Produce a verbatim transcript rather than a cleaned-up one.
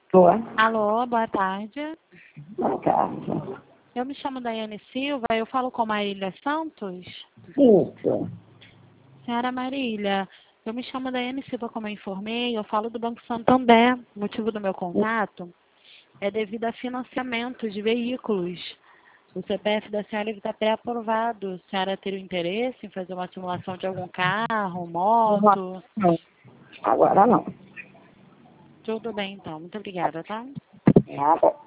Boa. Alô, boa tarde. Boa tarde. Eu me chamo Daiane Silva, eu falo com Marília Santos. Isso. Senhora Marília, eu me chamo Daiane Silva, como eu informei, eu falo do Banco Santander. O motivo do meu contato é devido a financiamento de veículos. O C P F da senhora está pré-aprovado. A senhora teria interesse em fazer uma simulação de algum carro, moto? Não. Agora não. Tudo bem, então. Muito obrigada, tá? Nada.